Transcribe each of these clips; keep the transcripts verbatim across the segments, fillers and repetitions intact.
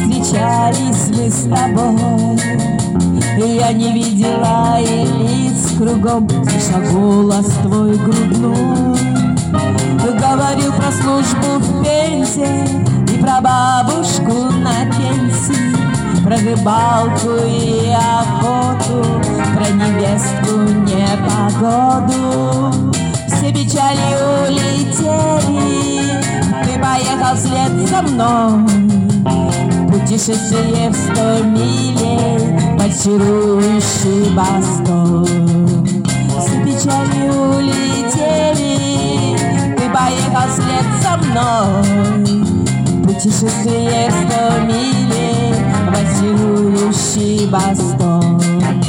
встречались мы с тобой. Я не видела и лиц кругом, слыша голос твой грудной. Говорил про службу в Пензе и про бабушку на пенсии, про рыбалку и охоту, про невестку непогоду. Все печали улетели, ты поехал вслед за мной. Путешествие в сто милей под чарующий бастон. Все печали улетели, ты поехал вслед за мной. Путешествие в сто милей под чарующий бастон.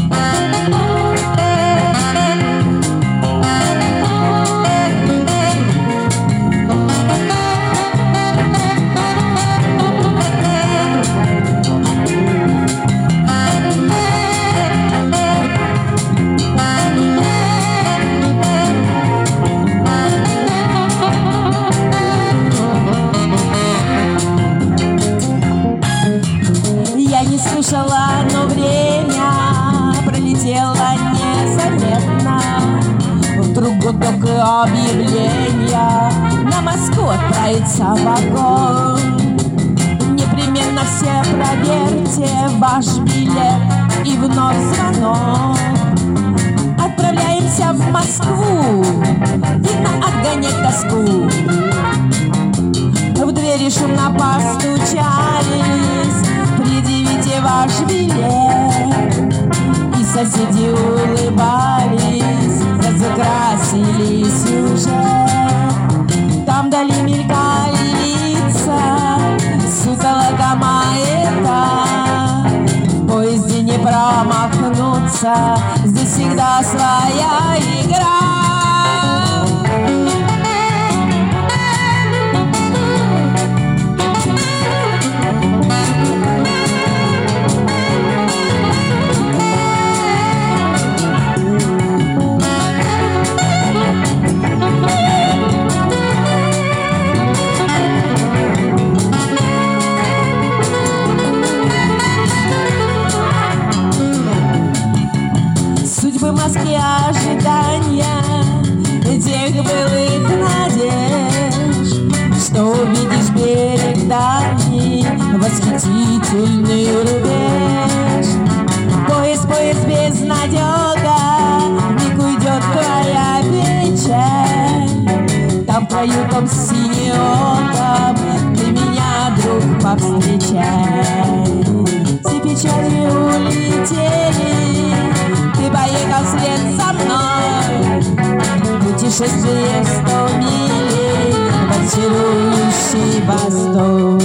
Но время пролетело незаметно. Вдруг гудок и объявления: на Москву отправится вагон. Непременно все проверьте ваш билет. И вновь звонок. Отправляемся в Москву, видно, отгонять тоску. В двери шумно постучались: предъявите ваш билет. И соседи улыбались, разукрасили сюжет. Там вдали мелькали лица, сутолока маята. В поезде не промахнуться, здесь всегда своя игра. В Москве ожидания тех былых надежд, что увидишь берег дальний, восхитительный рубеж. Поезд, поезд безнадега, миг уйдет твоя печаль. Там в краю том синеоком ты меня, друг, повстречай. Все печали улетели, ты поехал вслед за мной. Путешествие в сто милей под чарующий бастон.